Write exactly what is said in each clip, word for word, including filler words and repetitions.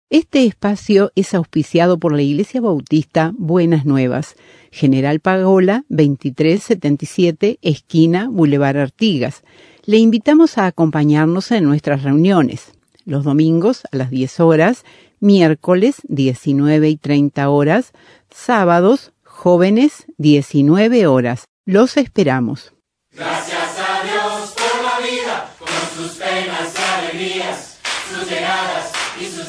Este espacio es auspiciado por la Iglesia Bautista Buenas Nuevas, General Pagola veintitrés setenta y siete, esquina Boulevard Artigas. Le invitamos a acompañarnos en nuestras reuniones, los domingos a las diez horas, miércoles diecinueve y treinta horas, sábados jóvenes diecinueve horas. Los esperamos. Gracias a Dios por la vida, con sus penas y alegrías, sus llegadas y sus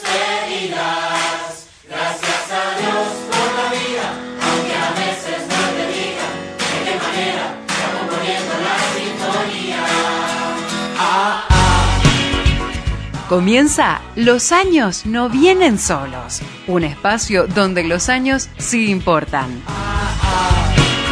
despedidas. Gracias a Dios por la vida, aunque a veces no te diga de qué manera está componiendo la sintonía. Ah, ah. Comienza Los años no vienen solos, un espacio donde los años sí importan. Ah, ah.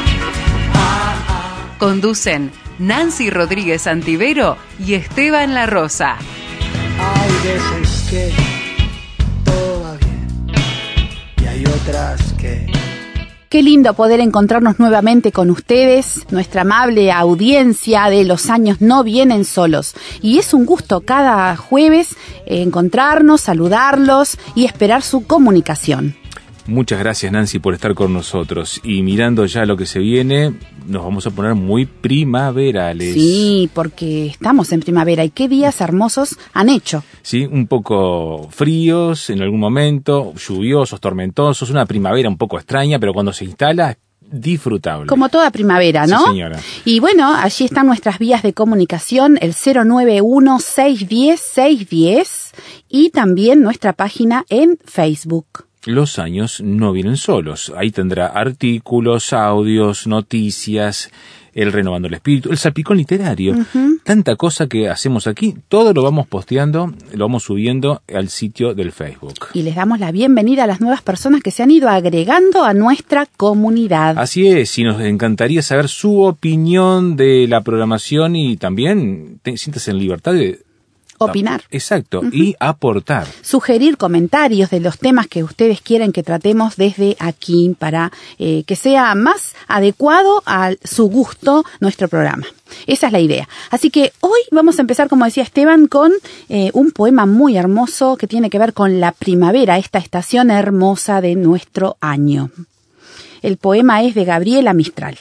Ah, ah. Conducen Nancy Rodríguez Antivero y Esteban La Rosa. Hay veces que todo va bien y hay otras que... Qué lindo poder encontrarnos nuevamente con ustedes, nuestra amable audiencia de Los años no vienen solos. Y es un gusto cada jueves eh, encontrarnos, saludarlos y esperar su comunicación. Muchas gracias, Nancy, por estar con nosotros. Y mirando ya lo que se viene, nos vamos a poner muy primaverales. Sí, porque estamos en primavera y qué días hermosos han hecho. Sí, un poco fríos en algún momento, lluviosos, tormentosos, una primavera un poco extraña, pero cuando se instala, disfrutable. Como toda primavera, ¿no? Sí, señora. Y bueno, allí están nuestras vías de comunicación, el cero nueve uno, seis uno cero, seis uno cero y también nuestra página en Facebook. Los años no vienen solos. Ahí tendrá artículos, audios, noticias, el Renovando el Espíritu, el Salpicón Literario. Uh-huh. Tanta cosa que hacemos aquí, todo lo vamos posteando, lo vamos subiendo al sitio del Facebook. Y les damos la bienvenida a las nuevas personas que se han ido agregando a nuestra comunidad. Así es, y nos encantaría saber su opinión de la programación y también te, siéntese en libertad de opinar. Exacto, uh-huh. Y aportar. Sugerir comentarios de los temas que ustedes quieren que tratemos desde aquí para eh, que sea más adecuado a su gusto nuestro programa. Esa es la idea. Así que hoy vamos a empezar, como decía Esteban, con eh, un poema muy hermoso que tiene que ver con la primavera, esta estación hermosa de nuestro año. El poema es de Gabriela Mistral.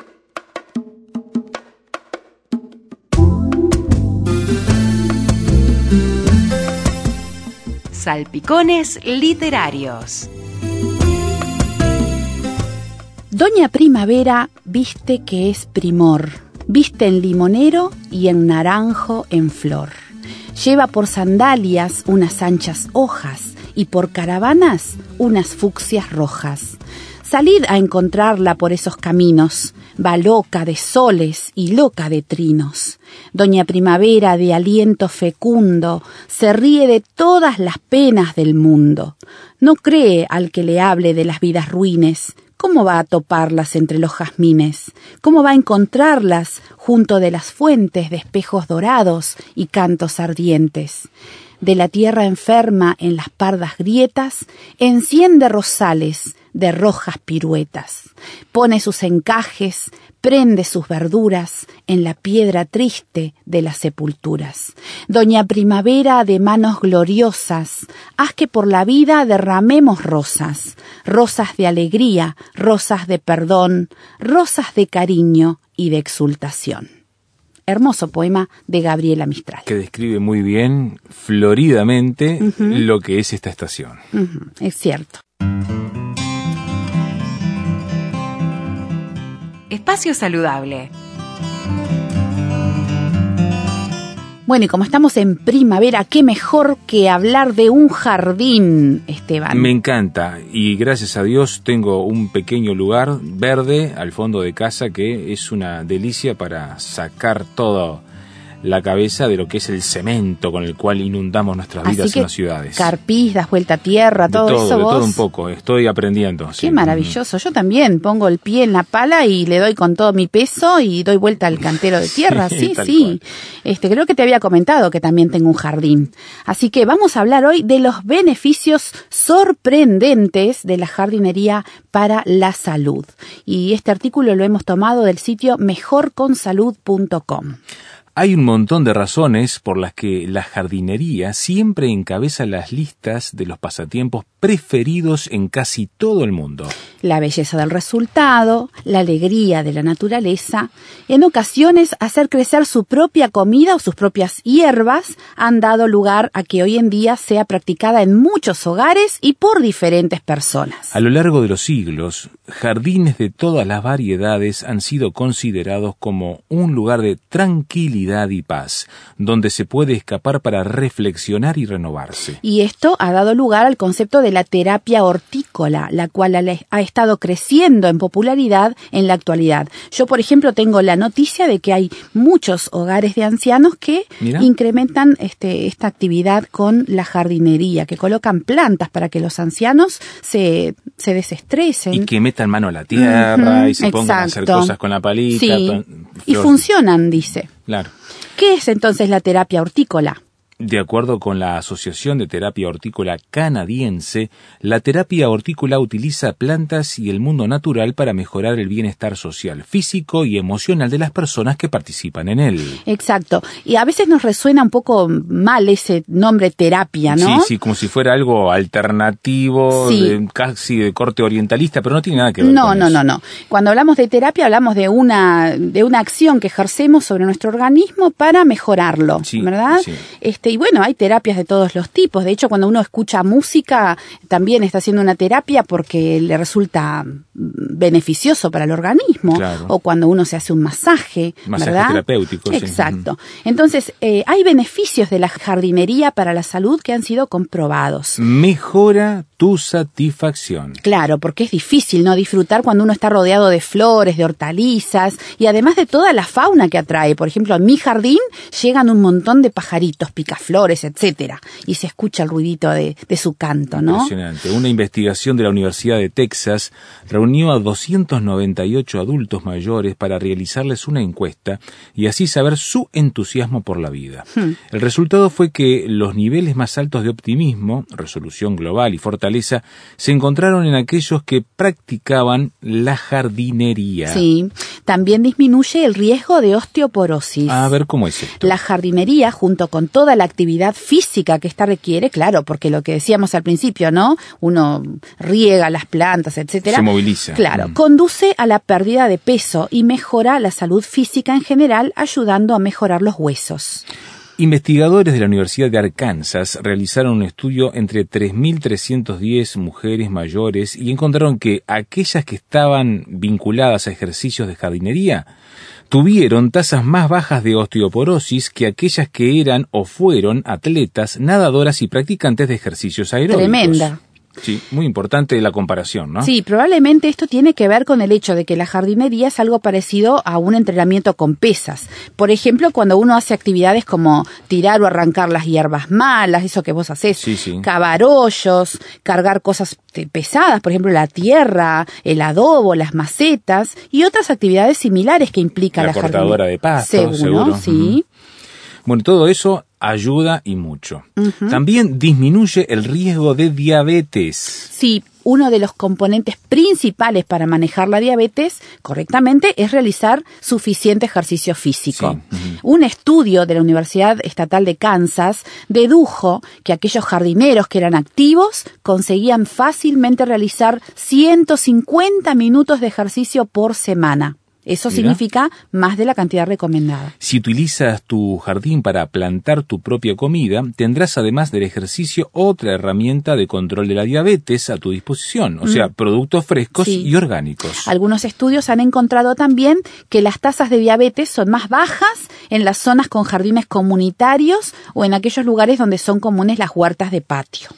Salpicones literarios. Doña Primavera viste que es primor, viste en limonero y en naranjo en flor. Lleva por sandalias unas anchas hojas y por caravanas unas fucsias rojas. Salid a encontrarla por esos caminos, va loca de soles y loca de trinos. Doña Primavera de aliento fecundo se ríe de todas las penas del mundo. No cree al que le hable de las vidas ruines. ¿Cómo va a toparlas entre los jazmines? ¿Cómo va a encontrarlas junto de las fuentes de espejos dorados y cantos ardientes? De la tierra enferma en las pardas grietas, enciende rosales de rojas piruetas. Pone sus encajes, prende sus verduras en la piedra triste de las sepulturas. Doña Primavera de manos gloriosas, haz que por la vida derramemos rosas, rosas de alegría, rosas de perdón, rosas de cariño y de exultación. Hermoso poema de Gabriela Mistral. Que describe muy bien, floridamente, uh-huh. lo que es esta estación. Uh-huh. Es cierto. Espacio saludable. Bueno, y como estamos en primavera, qué mejor que hablar de un jardín, Esteban. Me encanta, y gracias a Dios tengo un pequeño lugar verde al fondo de casa que es una delicia para sacar todo la cabeza de lo que es el cemento con el cual inundamos nuestras Así vidas que en las ciudades. Carpís, das vuelta a tierra, todo, de todo eso de vos. todo un poco, estoy aprendiendo. Qué sí. maravilloso. Yo también pongo el pie en la pala y le doy con todo mi peso y doy vuelta al cantero de tierra. Sí, sí. sí. Este, creo que te había comentado que también tengo un jardín. Así que vamos a hablar hoy de los beneficios sorprendentes de la jardinería para la salud. Y este artículo lo hemos tomado del sitio mejor con salud punto com. Hay un montón de razones por las que la jardinería siempre encabeza las listas de los pasatiempos preferidos en casi todo el mundo. La belleza del resultado, la alegría de la naturaleza, en ocasiones hacer crecer su propia comida o sus propias hierbas han dado lugar a que hoy en día sea practicada en muchos hogares y por diferentes personas. A lo largo de los siglos, jardines de todas las variedades han sido considerados como un lugar de tranquilidad y paz, donde se puede escapar para reflexionar y renovarse. Y esto ha dado lugar al concepto de la terapia hortícola, la cual ha estado creciendo en popularidad en la actualidad. Yo, por ejemplo, tengo la noticia de que hay muchos hogares de ancianos que Mira. incrementan este, esta actividad con la jardinería, que colocan plantas para que los ancianos se, se desestresen. Y que metan mano a la tierra uh-huh, y se exacto. pongan a hacer cosas con la palita. Sí, plan, y funcionan, dice. Claro. ¿Qué es entonces la terapia hortícola? De acuerdo con la Asociación de Terapia Hortícola Canadiense, la terapia hortícola utiliza plantas y el mundo natural para mejorar el bienestar social, físico y emocional de las personas que participan en él. Exacto. Y a veces nos resuena un poco mal ese nombre terapia, ¿no? Sí, sí, como si fuera algo alternativo, sí. de, casi de corte orientalista, pero no tiene nada que ver no, con no, eso. No, no, no. Cuando hablamos de terapia hablamos de una, de una acción que ejercemos sobre nuestro organismo para mejorarlo, sí, ¿verdad? Sí. Este, y bueno, hay terapias de todos los tipos. De hecho, cuando uno escucha música, también está haciendo una terapia porque le resulta beneficioso para el organismo. Claro. O cuando uno se hace un masaje, masaje ¿verdad? terapéutico. Exacto. Sí. Entonces, eh, hay beneficios de la jardinería para la salud que han sido comprobados. Mejora tu satisfacción. Claro, porque es difícil no disfrutar cuando uno está rodeado de flores, de hortalizas y además de toda la fauna que atrae. Por ejemplo, a mi jardín llegan un montón de pajaritos, picaflores, etcétera, y se escucha el ruidito de, de su canto, ¿no? Impresionante. Una investigación de la Universidad de Texas reunió a doscientos noventa y ocho adultos mayores para realizarles una encuesta y así saber su entusiasmo por la vida. Hmm. El resultado fue que los niveles más altos de optimismo, resolución global y fortaleza se encontraron en aquellos que practicaban la jardinería. Sí, también disminuye el riesgo de osteoporosis. A ver, ¿cómo es esto? La jardinería, junto con toda la actividad física que esta requiere, claro, porque lo que decíamos al principio, ¿no? Uno riega las plantas, etcétera. Se moviliza. Claro, mm. conduce a la pérdida de peso y mejora la salud física en general, ayudando a mejorar los huesos. Investigadores de la Universidad de Arkansas realizaron un estudio entre tres mil trescientas diez mujeres mayores y encontraron que aquellas que estaban vinculadas a ejercicios de jardinería tuvieron tasas más bajas de osteoporosis que aquellas que eran o fueron atletas, nadadoras y practicantes de ejercicios aeróbicos. Tremenda. Sí, muy importante la comparación, ¿no? Sí, probablemente esto tiene que ver con el hecho de que la jardinería es algo parecido a un entrenamiento con pesas. Por ejemplo, cuando uno hace actividades como tirar o arrancar las hierbas malas, eso que vos hacés, sí, sí. cavar hoyos, cargar cosas pesadas, por ejemplo, la tierra, el adobo, las macetas y otras actividades similares que implica la, la jardinería. cortadora de pasto, seguro, seguro. Sí. Uh-huh. Bueno, todo eso ayuda y mucho. Uh-huh. También disminuye el riesgo de diabetes. Sí, uno de los componentes principales para manejar la diabetes correctamente es realizar suficiente ejercicio físico. Sí. Uh-huh. Un estudio de la Universidad Estatal de Kansas dedujo que aquellos jardineros que eran activos conseguían fácilmente realizar ciento cincuenta minutos de ejercicio por semana. Eso Mira. significa más de la cantidad recomendada. Si utilizas tu jardín para plantar tu propia comida, tendrás además del ejercicio otra herramienta de control de la diabetes a tu disposición, o mm. sea, productos frescos sí. y orgánicos. Algunos estudios han encontrado también que las tasas de diabetes son más bajas en las zonas con jardines comunitarios o en aquellos lugares donde son comunes las huertas de patio.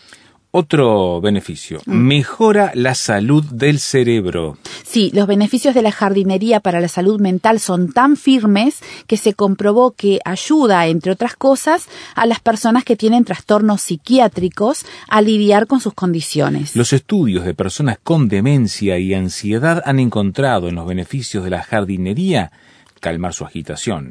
Otro beneficio, mm. mejora la salud del cerebro. Sí, los beneficios de la jardinería para la salud mental son tan firmes que se comprobó que ayuda, entre otras cosas, a las personas que tienen trastornos psiquiátricos a lidiar con sus condiciones. Los estudios de personas con demencia y ansiedad han encontrado en los beneficios de la jardinería calmar su agitación,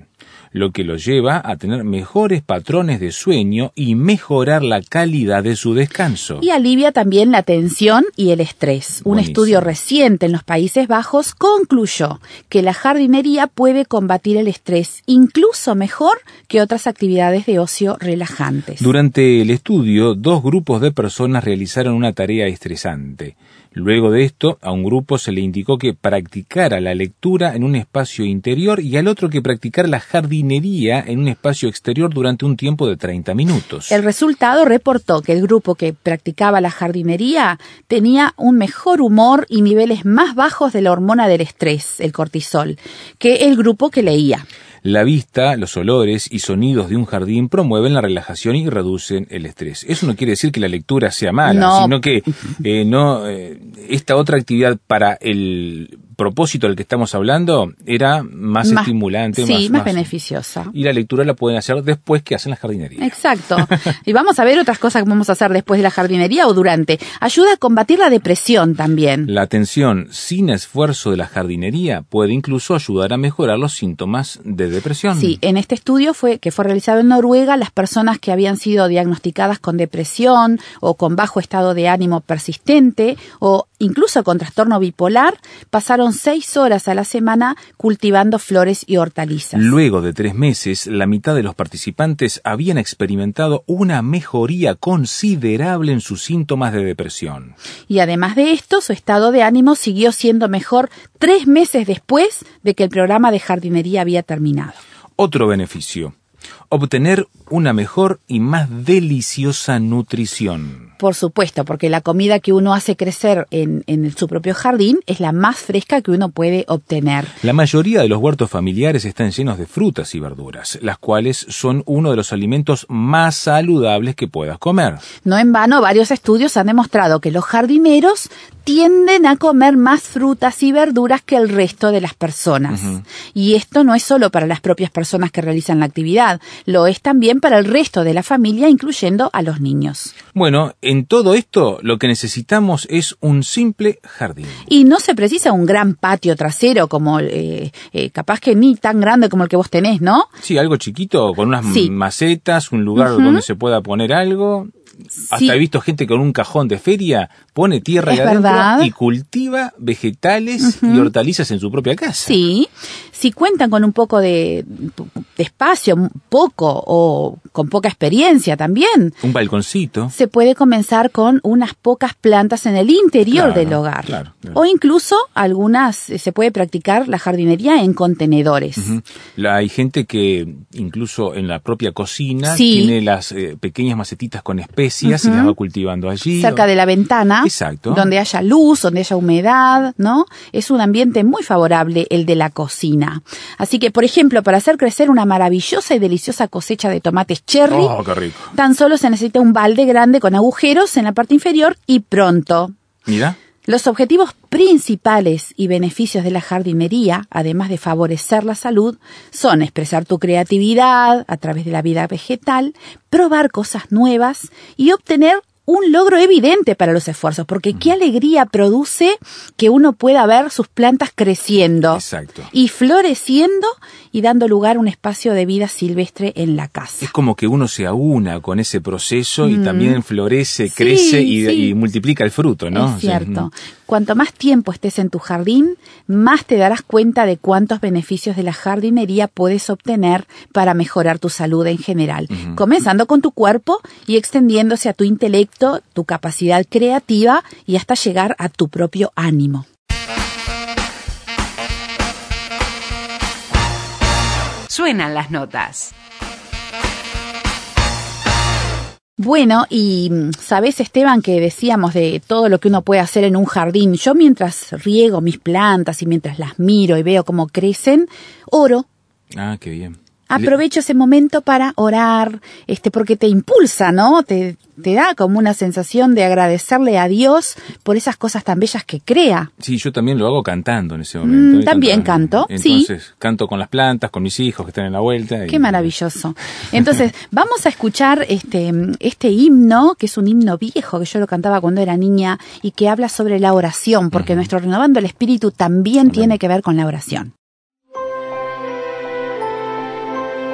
lo que lo lleva a tener mejores patrones de sueño y mejorar la calidad de su descanso. Y alivia también la tensión y el estrés. Un Buenísimo. estudio reciente en los Países Bajos concluyó que la jardinería puede combatir el estrés incluso mejor que otras actividades de ocio relajantes. Durante el estudio, dos grupos de personas realizaron una tarea estresante. Luego de esto, a un grupo se le indicó que practicara la lectura en un espacio interior y al otro que practicara la jardinería en un espacio exterior durante un tiempo de treinta minutos. El resultado reportó que el grupo que practicaba la jardinería tenía un mejor humor y niveles más bajos de la hormona del estrés, el cortisol, que el grupo que leía. La vista, los olores y sonidos de un jardín promueven la relajación y reducen el estrés. Eso no quiere decir que la lectura sea mala, No. sino que eh, no eh, esta otra actividad para el propósito del que estamos hablando era más, más estimulante, sí, más, más, más beneficiosa. Y la lectura la pueden hacer después que hacen la jardinería. Exacto. Y vamos a ver otras cosas que vamos a hacer después de la jardinería o durante. Ayuda a combatir la depresión también. La atención sin esfuerzo de la jardinería puede incluso ayudar a mejorar los síntomas de depresión. Sí, en este estudio fue que fue realizado en Noruega, las personas que habían sido diagnosticadas con depresión o con bajo estado de ánimo persistente o incluso con trastorno bipolar, pasaron seis horas a la semana cultivando flores y hortalizas. Luego de tres meses, la mitad de los participantes habían experimentado una mejoría considerable en sus síntomas de depresión. Y además de esto, su estado de ánimo siguió siendo mejor tres meses después de que el programa de jardinería había terminado. Otro beneficio: obtener una mejor y más deliciosa nutrición. Por supuesto, porque la comida que uno hace crecer en, en su propio jardín es la más fresca que uno puede obtener. La mayoría de los huertos familiares están llenos de frutas y verduras, las cuales son uno de los alimentos más saludables que puedas comer. No en vano, varios estudios han demostrado que los jardineros tienden a comer más frutas y verduras que el resto de las personas. Uh-huh. Y esto no es solo para las propias personas que realizan la actividad, lo es también para el resto de la familia, incluyendo a los niños. Bueno, en todo esto lo que necesitamos es un simple jardín. Y no se precisa un gran patio trasero como eh, eh, capaz que ni tan grande como el que vos tenés, ¿no? Sí, algo chiquito, con unas sí. macetas, un lugar uh-huh. donde se pueda poner algo. Hasta sí. he visto gente con un cajón de feria, pone tierra ahí adentro verdad. y cultiva vegetales uh-huh. y hortalizas en su propia casa. Sí, si cuentan con un poco de, de espacio, poco o con poca experiencia también. Un balconcito. Se puede comenzar con unas pocas plantas en el interior claro, del hogar. Claro, claro. O incluso algunas, se puede practicar la jardinería en contenedores. Uh-huh. La, hay gente que incluso en la propia cocina sí. tiene las eh, pequeñas macetitas con especias uh-huh. y las va cultivando allí. Cerca de la ventana. Exacto. Donde haya luz, donde haya humedad, ¿no? Es un ambiente muy favorable el de la cocina. Así que, por ejemplo, para hacer crecer una maravillosa y deliciosa cosecha de tomates cherry, oh, qué rico. Tan solo se necesita un balde grande con agujeros en la parte inferior y pronto. Mira. Los objetivos principales y beneficios de la jardinería, además de favorecer la salud, son expresar tu creatividad a través de la vida vegetal, probar cosas nuevas y obtener un logro evidente para los esfuerzos, porque qué alegría produce que uno pueda ver sus plantas creciendo. Exacto. Y floreciendo y dando lugar a un espacio de vida silvestre en la casa. Es como que uno se aúna con ese proceso y mm. también florece, sí, crece y, sí. y multiplica el fruto, ¿no? Es cierto. Sí. Cuanto más tiempo estés en tu jardín, más te darás cuenta de cuántos beneficios de la jardinería puedes obtener para mejorar tu salud en general, uh-huh. comenzando con tu cuerpo y extendiéndose a tu intelecto, tu capacidad creativa y hasta llegar a tu propio ánimo. Suenan las notas. Bueno, y sabes, Esteban, que decíamos de todo lo que uno puede hacer en un jardín. Yo mientras riego mis plantas y mientras las miro y veo cómo crecen, oro. Ah, qué bien. Aprovecho ese momento para orar, este, porque te impulsa, ¿no? Te, te da como una sensación de agradecerle a Dios por esas cosas tan bellas que crea. Sí, yo también lo hago cantando en ese momento. Mm, también canto, sí. Entonces, canto con las plantas, con mis hijos que están en la vuelta. Qué y... maravilloso. Entonces, vamos a escuchar este, este himno, que es un himno viejo, que yo lo cantaba cuando era niña, y que habla sobre la oración, porque uh-huh. nuestro Renovando el Espíritu también uh-huh. tiene que ver con la oración.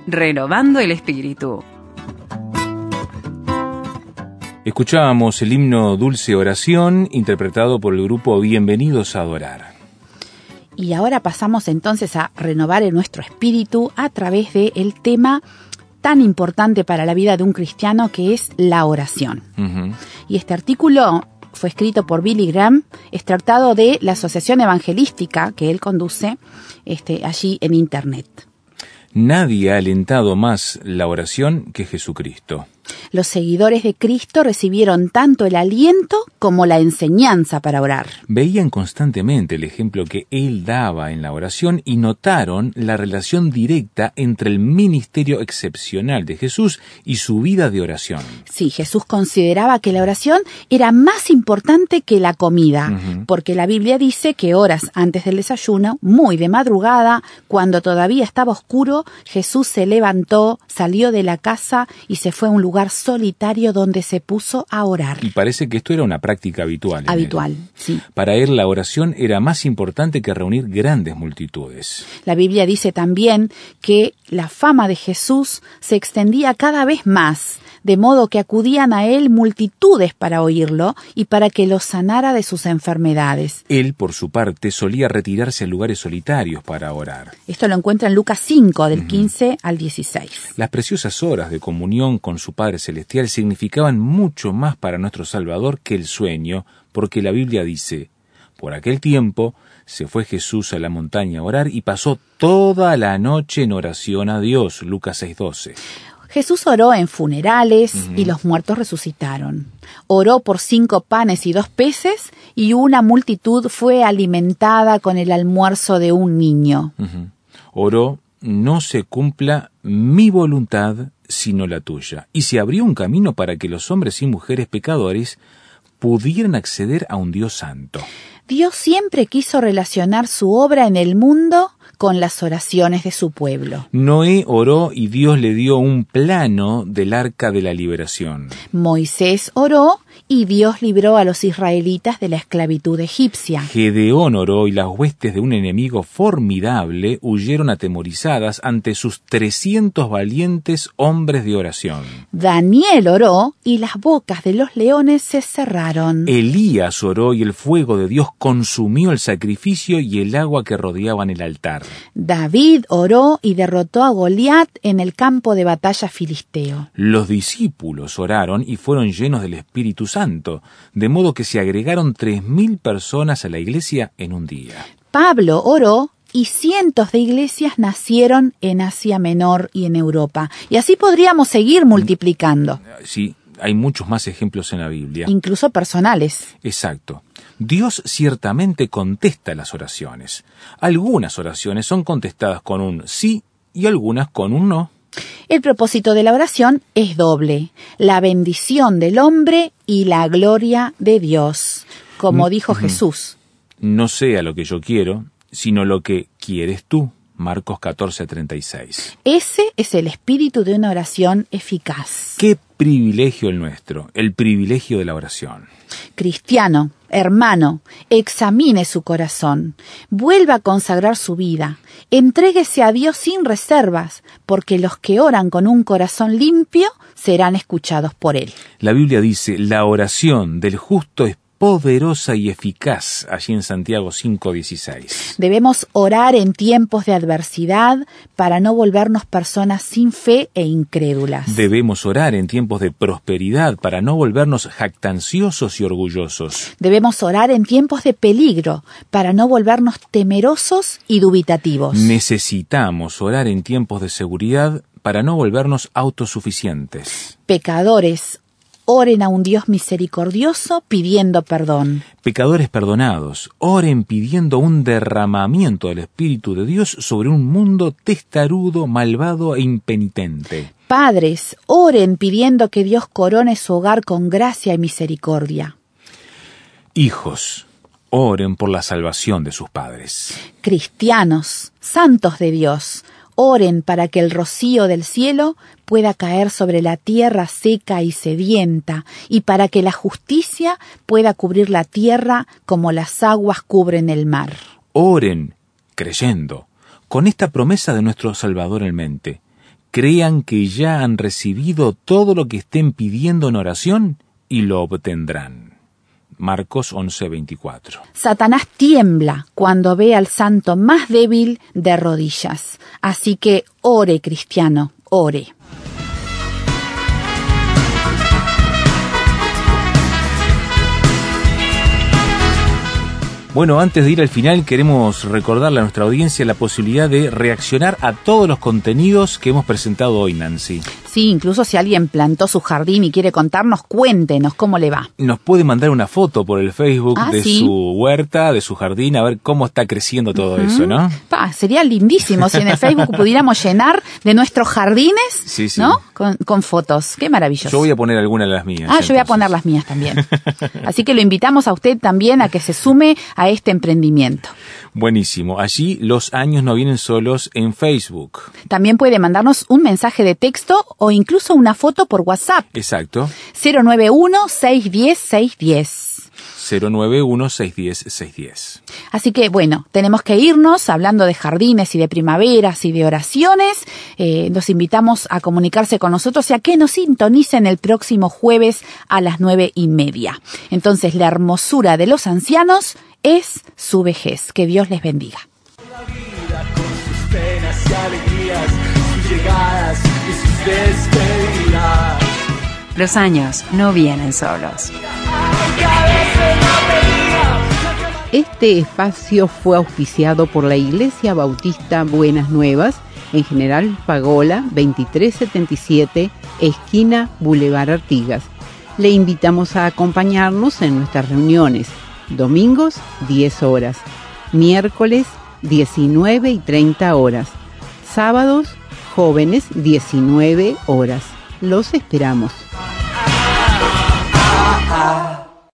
Renovando el Espíritu. Escuchábamos el himno Dulce Oración, interpretado por el grupo Bienvenidos a Adorar. Y ahora pasamos entonces a renovar en nuestro espíritu a través del tema tan importante para la vida de un cristiano, que es la oración. Uh-huh. Y este artículo fue escrito por Billy Graham, extractado de la Asociación Evangelística que él conduce este, allí en Internet. Nadie ha alentado más la oración que Jesucristo. Los seguidores de Cristo recibieron tanto el aliento como la enseñanza para orar. Veían constantemente el ejemplo que él daba en la oración y notaron la relación directa entre el ministerio excepcional de Jesús y su vida de oración. Sí, Jesús consideraba que la oración era más importante que la comida, uh-huh. porque la Biblia dice que horas antes del desayuno, muy de madrugada, cuando todavía estaba oscuro, Jesús se levantó, salió de la casa y se fue a un lugar solitario donde se puso a orar. Y parece que esto era una práctica habitual. Habitual, sí. Para él la oración era más importante que reunir grandes multitudes. La Biblia dice también que la fama de Jesús se extendía cada vez más, de modo que acudían a él multitudes para oírlo y para que los sanara de sus enfermedades. Él, por su parte, solía retirarse a lugares solitarios para orar. Esto lo encuentra en Lucas cinco, del uh-huh. quince al dieciséis. Las preciosas horas de comunión con su Padre Celestial significaban mucho más para nuestro Salvador que el sueño, porque la Biblia dice: por aquel tiempo se fue Jesús a la montaña a orar y pasó toda la noche en oración a Dios. Lucas seis doce. Jesús oró en funerales uh-huh. y los muertos resucitaron. Oró por cinco panes y dos peces y una multitud fue alimentada con el almuerzo de un niño. Uh-huh. Oró: no se cumpla mi voluntad sino la tuya. Y se abrió un camino para que los hombres y mujeres pecadores pudieran acceder a un Dios santo. Dios siempre quiso relacionar su obra en el mundo con las oraciones de su pueblo. Noé oró y Dios le dio un plano del arca de la liberación. Moisés oró y Dios libró a los israelitas de la esclavitud egipcia. Gedeón oró y las huestes de un enemigo formidable huyeron atemorizadas ante sus trescientos valientes hombres de oración. Daniel oró y las bocas de los leones se cerraron. Elías oró y el fuego de Dios consumió el sacrificio y el agua que rodeaban el altar. David oró y derrotó a Goliat en el campo de batalla filisteo. Los discípulos oraron y fueron llenos del Espíritu Santo, de modo que se agregaron tres mil personas a la iglesia en un día. Pablo oró y cientos de iglesias nacieron en Asia Menor y en Europa. Y así podríamos seguir multiplicando. Sí, hay muchos más ejemplos en la Biblia. Incluso personales. Exacto. Dios ciertamente contesta las oraciones. Algunas oraciones son contestadas con un sí y algunas con un no. El propósito de la oración es doble: la bendición del hombre y la gloria de Dios, como dijo uh-huh. Jesús. No sea lo que yo quiero, sino lo que quieres tú. Marcos catorce treinta y seis. Ese es el espíritu de una oración eficaz. Qué privilegio el nuestro, el privilegio de la oración. Cristiano, hermano, examine su corazón, vuelva a consagrar su vida, entréguese a Dios sin reservas, porque los que oran con un corazón limpio serán escuchados por Él. La Biblia dice: la oración del justo es poderosa y eficaz, allí en Santiago cinco dieciséis. Debemos orar en tiempos de adversidad para no volvernos personas sin fe e incrédulas. Debemos orar en tiempos de prosperidad para no volvernos jactanciosos y orgullosos. Debemos orar en tiempos de peligro para no volvernos temerosos y dubitativos. Necesitamos orar en tiempos de seguridad para no volvernos autosuficientes. Pecadores, oren a un Dios misericordioso pidiendo perdón. Pecadores perdonados, oren pidiendo un derramamiento del Espíritu de Dios sobre un mundo testarudo, malvado e impenitente. Padres, oren pidiendo que Dios corone su hogar con gracia y misericordia. Hijos, oren por la salvación de sus padres. Cristianos, santos de Dios, oren para que el rocío del cielo pueda caer sobre la tierra seca y sedienta, y para que la justicia pueda cubrir la tierra como las aguas cubren el mar. Oren, creyendo, con esta promesa de nuestro Salvador en mente: crean que ya han recibido todo lo que estén pidiendo en oración y lo obtendrán. Marcos once veinticuatro. Satanás tiembla cuando ve al santo más débil de rodillas. Así que ore, cristiano, ore. Bueno, antes de ir al final, queremos recordarle a nuestra audiencia la posibilidad de reaccionar a todos los contenidos que hemos presentado hoy, Nancy. Sí, incluso si alguien plantó su jardín y quiere contarnos, cuéntenos cómo le va. Nos puede mandar una foto por el Facebook ah, de ¿sí? su huerta, de su jardín, a ver cómo está creciendo todo uh-huh. eso, ¿no? Pa, sería lindísimo si en el Facebook pudiéramos llenar de nuestros jardines, sí, sí. ¿no? Con, con fotos. Qué maravilloso. Yo voy a poner alguna de las mías. Ah, entonces. Yo voy a poner las mías también. Así que lo invitamos a usted también a que se sume a este emprendimiento. Buenísimo. Allí Los Años No Vienen Solos en Facebook. También puede mandarnos un mensaje de texto o incluso una foto por WhatsApp. Exacto. cero nueve uno, seis uno cero, seis uno cero. cero nueve uno, seis uno cero, seis uno cero. Así que, bueno, tenemos que irnos hablando de jardines y de primaveras y de oraciones. Eh, los invitamos a comunicarse con nosotros y a que nos sintonicen el próximo jueves a las nueve y media. Entonces, la hermosura de los ancianos es su vejez. Que Dios les bendiga. La vida con sus penas y alegrías, sus llegadas y sus despedidas. Los años no vienen solos. Este espacio fue auspiciado por la Iglesia Bautista Buenas Nuevas, en General Pagola veintitrés setenta y siete, esquina Boulevard Artigas. Le invitamos a acompañarnos en nuestras reuniones. Domingos, diez horas. Miércoles, diecinueve y treinta horas. Sábados, jóvenes, diecinueve horas. Los esperamos. Ah, ah, ah.